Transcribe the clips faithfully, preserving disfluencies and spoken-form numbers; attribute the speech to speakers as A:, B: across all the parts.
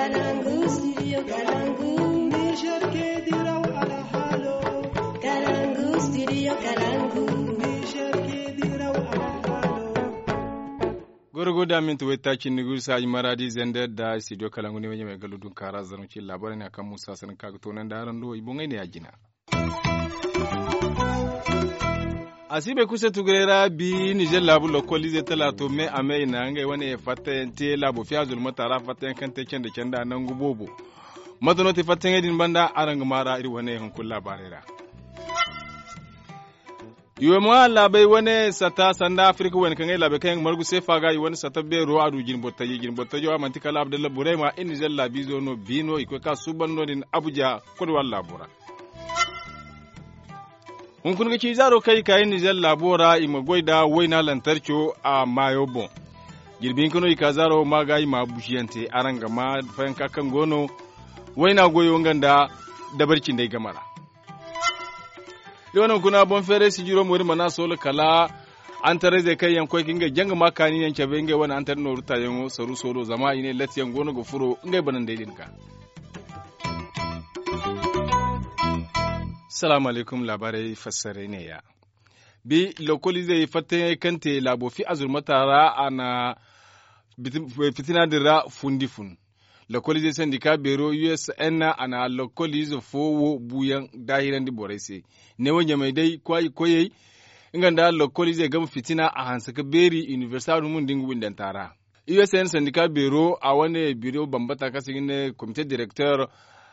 A: Kalangu, studio Kalangu. Niger ke diraw ala halo. Kalangu, studio Kalangu. Niger ke diraw ala halo.
B: Gorogoda min to wetta kin nugu sa maradi zender da studio Kalangu ne mai galudun kara zanci labarin akan Musa san kaga to nan da ran do ibon ne ya gina. Asibe kusa tugurera bi Niger labu lokoli zai talato me ame ina ngai wani fata te labu fiya zulma tara fata kan te kende kenda nan gubobo madano te fata ngedin banda arang mara iri wani hankul labarera Iwe mwa labai wani sata sanda Afrika wani kan ngai labe kan margu sai faga yi wani sata be ro adu jin botta yi jin botta jo amanti kala Abdullah Burema in Niger labi zo no bino iko ka suban no din Abuja ko walla bura Hun kun ga zaro kai kayan Nijar labora ima goida waina lantarki a Mayobo. Girbin kuno ika zaro magayi ma bushiyante aranga ma fayan kakan gono waina goyo nganda dabarcin dai gamara. Lewanan kuna bon fere si jiro mori mana solo kala an tare zai kai yankoi kinga janga makani yan chabe ngai wani an tare no ruta yango saru solo zama ine latiyan gono go furo ngai banan dai dinka. Salamu alaikum labarai fassare ne ya. Bi lokoli zai fata kante labo fi azurmatara ana fitina dira fundifun. Lokoli zai sandika bero U S N ana lokoli zai fowo buyan dahiran di boraise. Ne wanya mai dai kwayi koyai inganda lokoli zai gama fitina a hansaka beri university mun dingu windan tara. U S N sandika bero a wani biro bambata kasigin ne comité directeur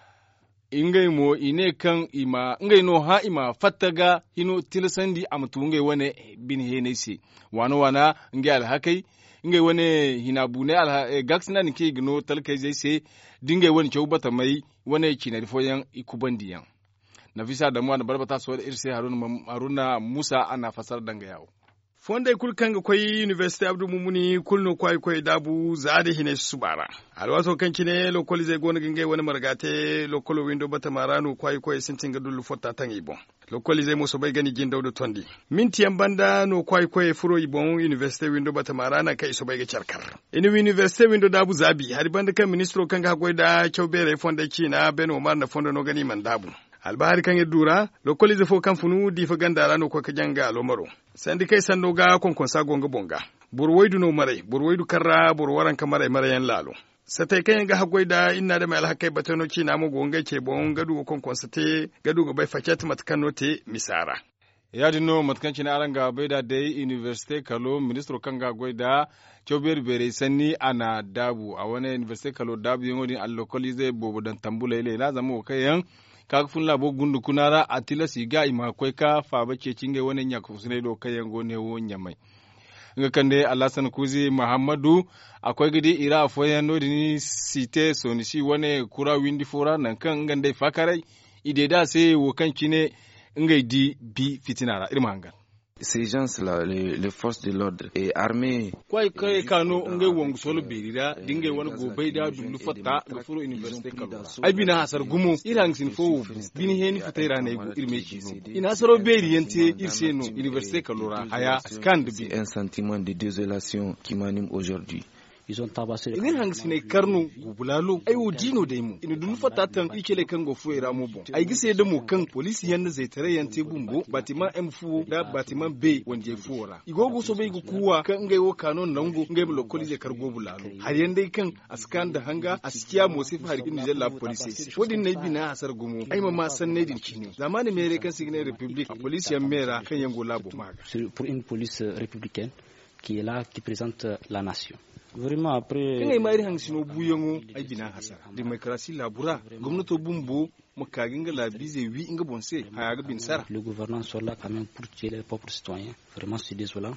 B: ingai mo ine kan ima ingai no ha ima fattaga hino tilasandi amatu ngai wane bin henesi wano wana ngai alhakai ngai wane hina bune alha gaksina nike gno talkai zai se dingai wani chawbata mai wane kinari foyan ikubandiyan nafisa da mu na barbata so da irse haruna haruna musa ana fasar danga yawo Fonda kul kanga koy University Abdou Mumuni kulno koy koy dabu zaade hine subara. Alwaso kankine lokoli zai gona gingai wani margate lokolo window bata marano koy koy sintinga dullu fotta tan ibon. Lokoli zai muso bai gani gindaw do tondi. Minti banda no koy koy furo ibon University window bata marana kai so bai ga charkar. Ini University window dabu zabi har banda kan ministro kanga koy da chawbere fonda kina Ben Omar na fonda no gani man dabu. Albahari kan dura lokoli zai fo kan funu di fa gandara no ko ka janga lomaro. Sandi kai sanno ga konkon sagonga bonga burwaidu no mare burwaidu karra burwaran kamar mare yan lalo satai kan ga hagoida inna da mai alhakai batano ci na mu gonga ke bon gadu konkon sate gadu ga bai faket matkan te misara ya dinno matkan ci na aranga bai da dai university kalo ministro kan ga goida chober bere sanni ana dabu a wani university kalo dabu yongodi allokoli zai bobo dan tambula ile na zama kayan kaga fun labo gundu kunara atila siga ima koi ka fa bace cinge wani nya kusune do kayan gone wonya mai nga kande alasan kuzi muhammadu akwai gidi ira foyan no dini site soni shi wani kura windi fora nan kan ngande fakarai ide da sai wo kan kine ngai di bi fitinara irma hangan
C: ces gens-là, les, les forces de l'ordre et armées.
B: Quoi que kano nge wong solo berira dinge wan go bayda dum fatta ga furo université kalo ay bina hasar gumo irang sin fo bini heni fitaira ne go irme kino ina saro beri yente irse no université kalo ra haya scan de
C: un sentiment de désolation qui m'anime aujourd'hui.
D: Ils ont tabassé les
B: Ingen hang sine karnu gubulalo ay wo dino dai mu ina dun fata tan ikele kan go fuera mu bon ay gise da mu kan police yanda zai tare yante bumbo batiman M fu da batiman B wanda fuora igogo so bai go kuwa kan ngai wo kanon nango ngai mu lokoli je kargo bulalo har yanda kan askan da hanga askiya mo sai har gin jalla police wodin nay bina hasar gumo ay ma san ne din kini zamani mere kan signe republic police yan mera kan yango labo maga
D: pour une police républicaine qui est là qui présente la nation. Vraiment après
B: kinga mari hang sino buyango ay bina hasa demokrasi labura gwamnato bumbo makaginga la bize wi inga bonse hayaga bin sara
D: le gouvernement soit là quand même pour tuer les pauvres citoyens vraiment c'est désolant.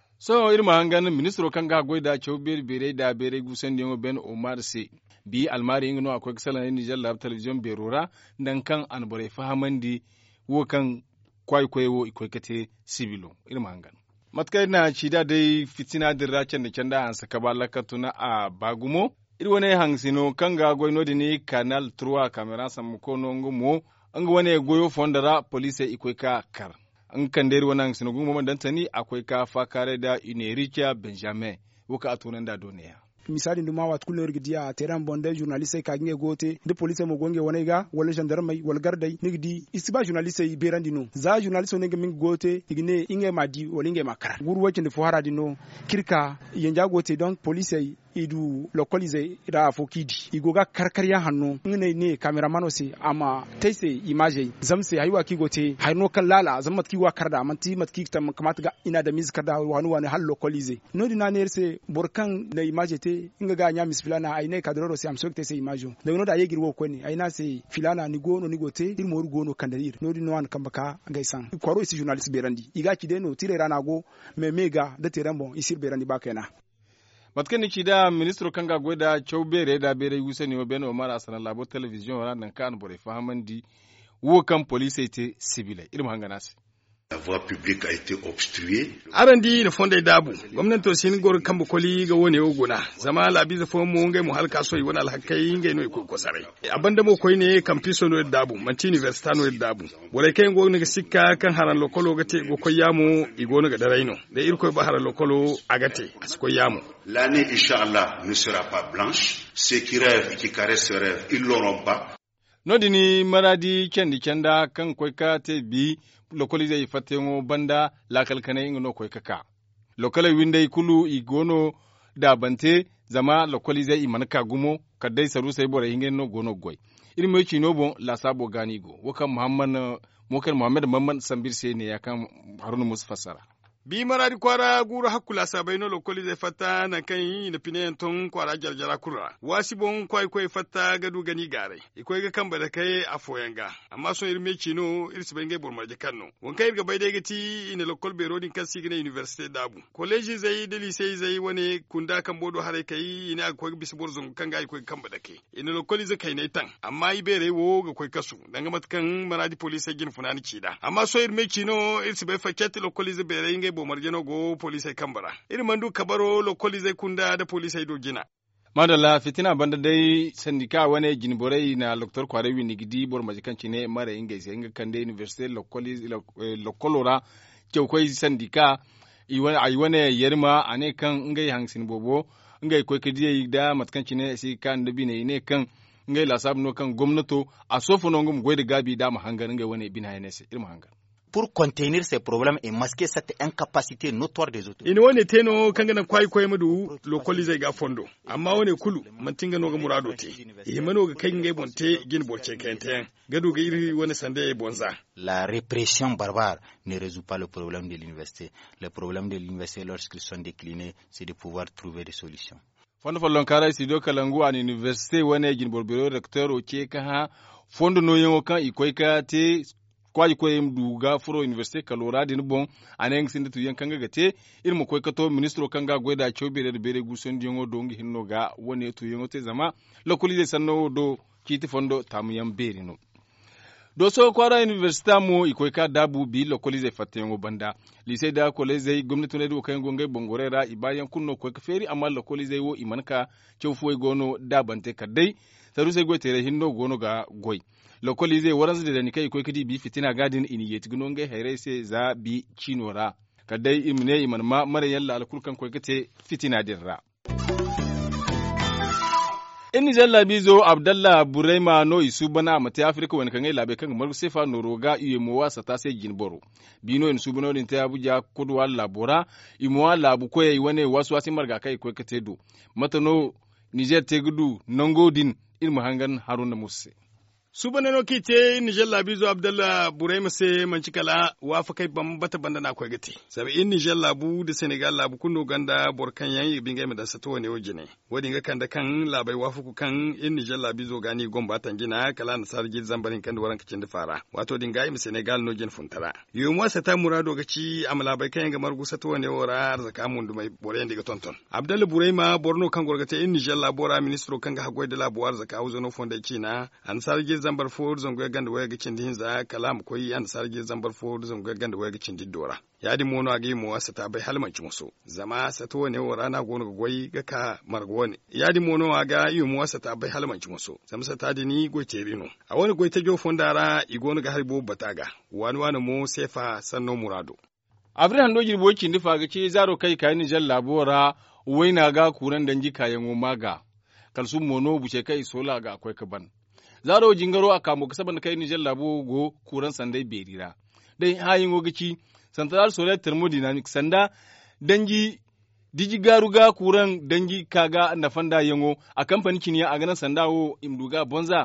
B: So irma hangan ministro kanga goida chobir bere da bere gusen dingo Ben Omar se bi almari ingno akwai kasala ni jalla television berura dan kan an bore fahamandi wo kan kwai kwayo ikwai kate civilo irma hangan matkai na cida dai fitina dirra can da can da an saka balaka tuna a bagumo iri wani hangsino kanga goyno dini canal trois camera sam kono ngumo an wani goyo fondara police ikwai ka kar an kan dai wani hangsino gumo man dantani akwai ka fakare da Unericha Benjamin wuka atunan da duniya
E: misali nduma wat kulno rigdiya teran bonde journaliste ka nge gote de police mo gonge wonega wala gendarme wal gardai nigdi istiba journaliste berandi no za journaliste ne min gote igne inge madi wala inge makara guru wacin de fo haradi no kirka yanja gote donc police idu localize da fokidi igoga karkarya hannu ngene ne cameraman ose ama taise image zamse haywa ki gote hayno kan lala zammat ki wa karda manti matki tam kamata ga ina da music karda wanu wani hal localize no dina ne se borkan na image te inga ga nya mis filana ay ne kadro se am sokte se image da no da yegir wo ko ni ay na se filana ni gono ni gote dir moru gono kandadir no dina wan kambaka gaisan kwaro isi journalist berandi iga ki de no tire rana go me mega da terambon isir berandi bakena
B: matkani ci da ministro kanga gweda chaubere da bere yusani wa beno mara sana labo television wana nan kan bore fahamandi wo kan police te civile irin hanga nasi
F: La voie publique a été obstruée.
G: Arandi na fonda dabu. Gwamnati to sin gor kambu koli ga wone oguna. Zama labi za fo mu ngai mu halka so yi wani alhakai ngai no ko sarai. Abanda mo koy ne kampiso no dabu, manti university no dabu. Bore kai go ne sikka kan haran lokolo gate go koyamu igo no ga daraino. Da irko ba haran lokolo agate asko yamu.
F: L'année inchallah ne sera pas blanche. Ceux qui rêvent et qui caressent ce rêve, ils l'auront pas.
B: Nodini maradi kendi kenda kan koy ka te bi lokolize ifatengo banda la kalkane ngono koy kaka lokale winde kulu igono da bante zama lokolize imanaka gumo kadai saru sai bore hingen no gono goy iri mo chino bon la sabo ganigo waka muhammad mokar muhammad mamman sambir sai ne yakan harunu musfassara
G: bi maradi kwara guru hakula sabai no lokoli zai fata na kan na pinen ton kwara jarjara kura wasi bon kwai kwai fata gadu gani gare ikoi ga kan bada kai a foyanga amma so irme chino irsi benge borma je kanno won kai ga baide gati ina lokol be rodin kan sigina university dabu college zai da lycée zai wani kunda kan bodo hare kai ina akwai bisbor zon kan ga ikoi kan bada kai ina lokoli zai kai ne tan amma ibere wo ga koi kasu danga matkan maradi police gin funani cida amma so irme chino irsi bai fakete lokoli zai bere bo marjano go police kambara irin mandu kabaro lo police kunda da police do gina
B: madalla fitina banda dai sandika wane ginborai na doktor kwarewi ni gidi bor majikanci ne mara inga sai inga kande university lo college lo kolora ke koi sandika iwa ai wane yerma ane kan ngai hangsin bobo ngai koi kidi da matkanci ne sai kan da bine ne kan ngai la sabno kan gwamnato a sofono ngum goyde gabi da mahangar ngai wane bina ne sai irin mahangar
H: pour contenir ces problèmes et masquer cette incapacité notoire des autorités.
G: Ini wone teno kangana kwai kwai madu lokoli zai ga fondo amma wone kulu mantinga no ga murado te e mano ga kai ngai bonte gin borce kente gadu ga iri wone sande bonza.
H: La répression barbare ne résout pas le problème de l'université. Le problème de l'université lorsqu'ils sont déclinés, c'est de pouvoir trouver des solutions.
B: Fondo fallon kara sido kalangu an université wone gin borbero recteur o ke ka ha fondo no yengo kan ikoi ka te kwaji ko yim duga furo university kalora din bon aneng sinde tu yan kanga gate irmo koy kato ministro kanga goida chobe de bere guson diongo dongi hinno ga woni tu yango te zama lokolize sanno do kiti fondo tamu yam berino do so kwara university mo ikoy ka dabu bi lokolize fatengo banda lycée da college gomnati ne do kayango ngai bongorera ibayan kunno koy ka feri amma lokolize wo imanka chewfo gono dabante kadai saru sai goitere hinno gono ga goy lokoli zai waransu da nikai ko kidi bi fitina gadin ini yeti gunonge hayre sai za bi chinora kadai imne iman ma mara yalla alkulkan ko kete fitina dirra inni jalla bizo abdallah buraima no isu bana mata afrika wani kan labe kan mar sefa no roga iye mo wasa ta sai ginboro bino in su bano din ta abuja kudwa labora imo labu ko yayi wani wasu wasin marga kai ko kete do mata no niger tegudu nongodin ilmu hangan haruna musse
G: Subanano kite Niger labizo Abdallah Buraima se mancikala wafa kai bam bata banda na kwa gati. Sabi in Niger labu da Senegal labu kuno ganda borkan yan binga me da sato ne wajine. Wadi nga kanda kan labai wafa ku kan in Niger labizo gani gomba tangina kala na sargi zambarin kan waran kacin da fara. Wato dinga im Senegal no jin funtara. Yo mo sata murado gaci amala bai kan ga margu sato ne wara arzaka mundu mai boren diga tonton. Abdallah Buraima borno kan gorgate in Niger labora ministro kan ga hagwai da labu arzaka uzo no fonda kina an sargi zambar for zongo ganda waya gicin din za kalam koyi an sarge zambar for zongo ganda waya gicin din dora yadi mono agi mo wasata bai halmanci muso zama sato ne wa rana gono goyi ga ka margo ne yadi mono aga yu mo wasata bai halmanci muso zama sata dini goite rino a wani goite jo fondara igono ga harbo bataga wani wani mo sefa sanno murado
B: Abraham doji boki ndifa ga ce zaro kai kai ni jalla labora waina ga kuran danji kayan maga kalsu mono buce kai sola ga akwai kaban zaro jingaro aka mu kasaban kai Niger labo go kuran sandai berira dai hayin gogici central solar thermodynamic sanda danji diji garuga kuran dangi kaga na fanda yango a kamfani kiniya a ganin sandawo imduga bonza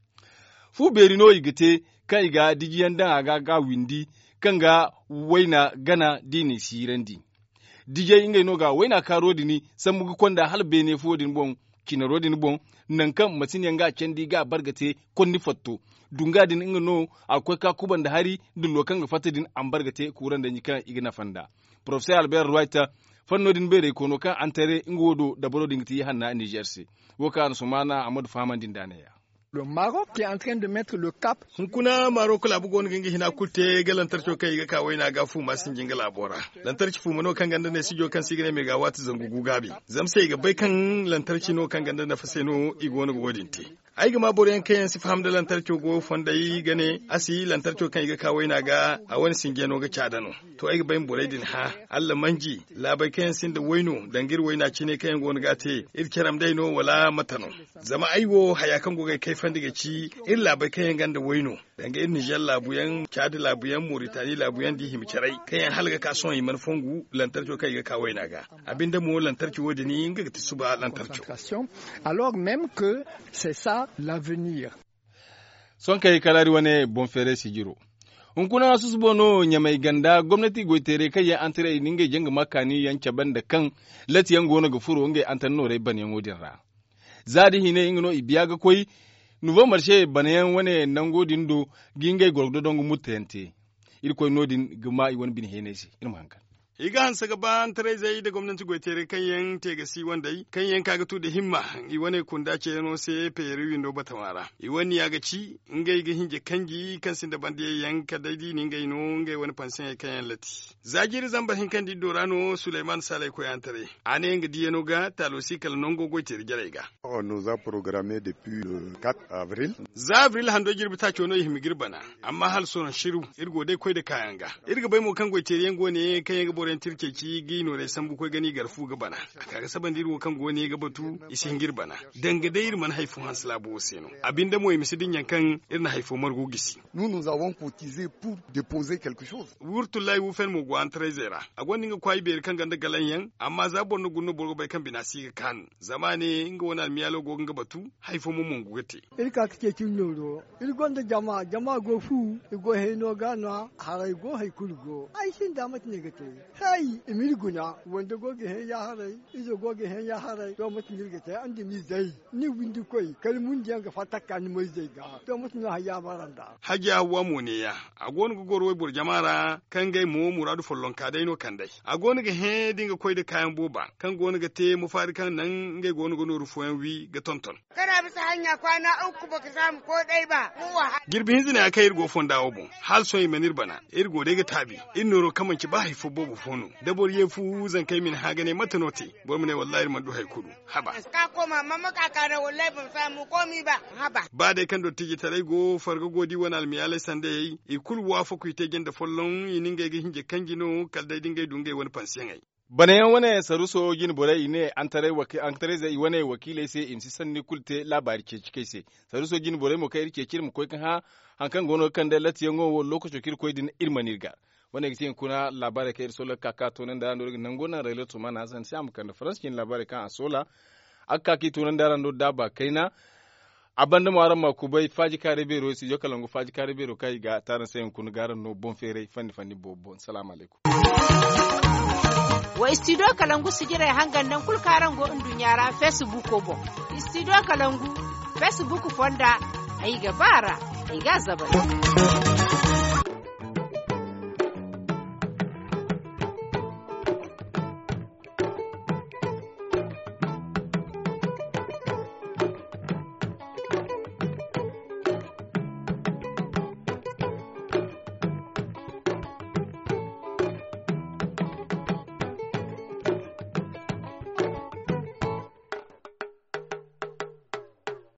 B: fu berino igite kai ga diji yandan aga ga windi kanga waina gana dini sirandi dije inga no ga waina karo dini san mugu konda hal bene fu din bon kina rodin bon nan kan matin yanga kendi ga bargate konni fatto dunga din inga no akwai ka kuban da hari dullo kan ga fatadin an bargate kuran da nyika igna fanda professor Albert Writer fannodin bere kono kan antere ngodo da bolo dingti hanna Niger se woka sumana Amadou Famandin daneya
I: le Maroc qui est en train de mettre le cap
G: hunkuna Maroc la bugon ngi hina kutte galantar to kai ga kawai na gafu masin jinga labora lantarki fu mano kan ganda ne sijo kan sigine me ga wata zangugu gabi zamsai ga bai kan lantarki no kan ganda na faseno igona godinti ai ga maboren kayan si faham da lantarki go fonda yi gane asi lantarki kan ga kawai na ga a wani singeno ga cadano to ai ga bayin boraidin ha Allah manji labai kayan sin da waino dangir waina cine kayan gona gate irkiram dai no wala matano zama aiwo hayakan go ga kai fandiga ci in labai kayan ganda waino danga in Niger labuyan Chad labuyan Mauritania labuyan di himkirai kayan halga kasuwan yi manfongu lantarki kai ga kawai na ga abinda mu lantarki wodi ni inga ta suba lantarki
I: alors même que c'est ça l'avenir
B: son kai kalari wane bonfere sigiro hunkuna su subono nyamai ganda gwamnati goitere kai ya antare ninge jenga makani yanke banda kan lati yango na gafuro nge antanno re ban yango dirra zadi hine ingno ibiyaga koi nouveau marché banayan wane nango dindo gingai gordo dongo mutente irko nodin guma i won bin henesi irma hankan
G: iga hansa gaban tare zai da gwamnati goitere kan yan tega si wanda yi kan yan kaga tu da himma i wane kunda ce no se peri windo batamara i wani ya ga ci ingai ga hinje kangi kan sin da bande yan ka daidi ni ngai no ngai wani pansen kan yan lati zagiri zamba hin kan di dorano Suleiman Salai ko yan tare ane nga di no ga talosi kal nongo goitere gare ga
J: on nous a programmé depuis le quatre avril
G: za avril hando girbi ta chono himi girbana amma hal sono shiru irgo dai koi da kayan ga irga bai mo kan goitere yan gone kan yan boren tirke ki gino ne san bu ko gani garfu ga bana kaga saban dirwo kan gone ga batu isin girbana danga dai irman haifu hansla bo seno abinda moy misidin yankan irna haifu margo gisi
J: nous nous avons cotisé pour déposer quelque chose
G: wurtullahi wu fen mo go an trezera agonni ga kwai ber kan ganda galanyan amma za bonno gunno borgo bai kan binasi ga kan zamane inga wona miyalo go ga batu haifu mo mun gugete
I: ilka kake kin yoro ilgonda jama jama go fu go heno gana harai go haikulgo ai shin da mat ne gate kai imir guna wanda goge he ya harai izo goge he ya harai to mutun girgata an dimi zai ni windi koi kalmun diyan ga fataka ni mai zai ga to mutun ha ya baranda
G: haja wa mu ne ya agon gogoro wai bur jamara kan gai mu muradu follon ka dai no kan dai agon ga he dinga koi da kayan boba kan gonu ga te mu fari kan nan ngai gonu gonu rufuwan wi ga tonton
K: kana bisa hanya kwana uku baka samu ko dai ba mu wa
G: girbi hinzina akai irgo fonda obo hal so yi manir bana irgo dai ga tabi innoro kaman ki ba haifo bobo fono dabor ye fu zan kai min hagane mata noti bo mune wallahi man du hay kudu haba
K: ka koma mamma ka kare wallahi ban samu komi ba haba
G: ba dai kan dotti ji tare go fargo godi wona almi alai sande yi i kul wa fa ku te genda follon yininga ga hinje kangino kal dai dingai dungai wani pansiyan ai
B: banayan wane saruso gin borai ne an tare waki an tare zai wane wakile sai in si sanni kulte labari ke cike sai saruso gin borai mo kai rike kirmu ko kan ha hankan gono kan da lati yango wo lokacin kirko din irmanirga wanda ke kuna labari kai sola kaka to nan da ran nan gona raylo to mana san sai amkan da franskin labari kan sola akka ki to nan da ran do daba kaina abanda mo aran makubai faji kare bero si yo kalango faji kare bero kai ga taran sai kun garan no bon fere fandi fandi bobo assalamu alaikum
L: wa studio kalangu sigira hangan nan kul karan go indun yara facebook ko bo studio kalangu facebook fonda ai gabara ai ga zabara